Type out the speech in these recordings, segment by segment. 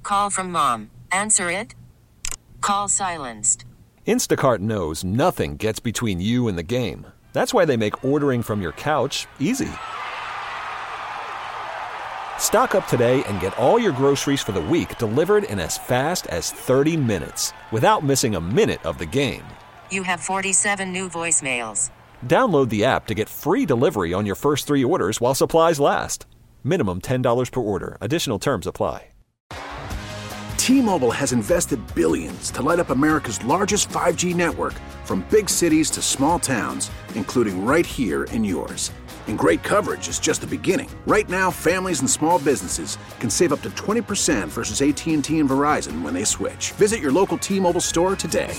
call from mom. Answer it. Call silenced. Instacart knows nothing gets between you and the game. That's why they make ordering from your couch easy. Stock up today and get all your groceries for the week delivered in as fast as 30 minutes without missing a minute of the game. You have 47 new voicemails. Download the app to get free delivery on your first 3 orders while supplies last. Minimum $10 per order. Additional terms apply. T-Mobile has invested billions to light up America's largest 5G network, from big cities to small towns, including right here in yours. And great coverage is just the beginning. Right now, families and small businesses can save up to 20% versus AT&T and Verizon when they switch. Visit your local T-Mobile store today.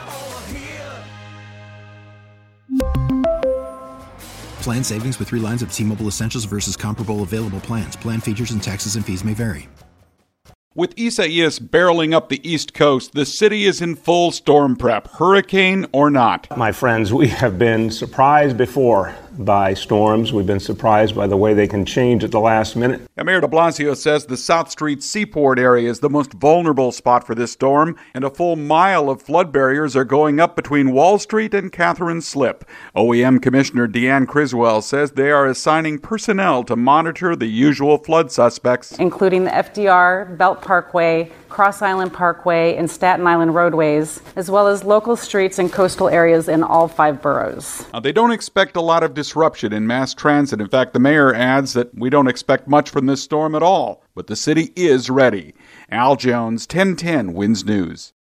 Plan savings with 3 lines of T-Mobile Essentials versus comparable available plans. Plan features and taxes and fees may vary. With Isaias barreling up the East Coast, the city is in full storm prep, hurricane or not. My friends, we have been surprised before by storms. We've been surprised by the way they can change at the last minute. Mayor de Blasio says the South Street Seaport area is the most vulnerable spot for this storm, and a full mile of flood barriers are going up between Wall Street and Catherine Slip. OEM Commissioner Deanne Criswell says they are assigning personnel to monitor the usual flood suspects, including the FDR, Belt Parkway, Cross Island Parkway, and Staten Island roadways, as well as local streets and coastal areas in all 5 boroughs. They don't expect a lot of disruption in mass transit. In fact, the mayor adds that we don't expect much from this storm at all, but the city is ready. Al Jones, 1010 WINS News.